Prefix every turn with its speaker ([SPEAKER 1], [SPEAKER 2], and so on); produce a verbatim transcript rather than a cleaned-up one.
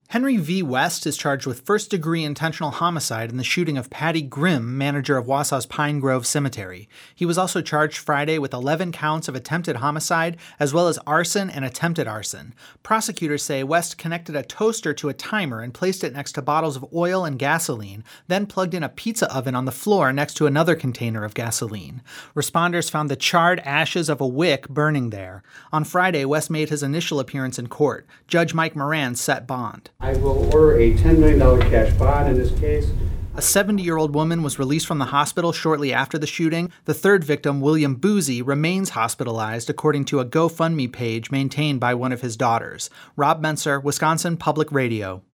[SPEAKER 1] Henry V. West is charged with first-degree intentional homicide in the shooting of Patty Grimm, manager of Wausau's Pine Grove Cemetery. He was also charged Friday with eleven counts of attempted homicide, as well as arson and attempted arson. Prosecutors say West connected a toaster to a timer and placed it next to bottles of oil and gasoline, then plugged in a pizza oven on the floor next to another container of gasoline. Responders found the charred ashes of a wick burning there. On Friday, West made his initial appearance in court. Judge Mike Moran set bond.
[SPEAKER 2] I will order a ten million dollars cash bond in this case.
[SPEAKER 1] A seventy-year-old woman was released from the hospital shortly after the shooting. The third victim, William Boozy, remains hospitalized, according to a GoFundMe page maintained by one of his daughters. Rob Menser, Wisconsin Public Radio.